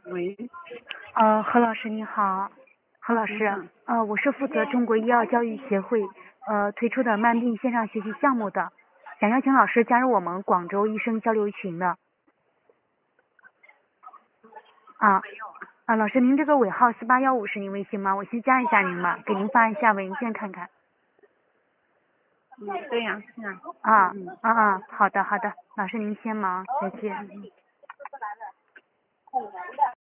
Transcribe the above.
喂， 何老师您好，何老师，我是负责中国医药教育协会推出的慢病线上学习项目的，想邀请老师加入我们广州医生交流群的。老师您这个尾号4815是您微信吗？我先加一下您吧，给您发一下文件看看。 对呀，是啊。 好的，老师您先忙，再见。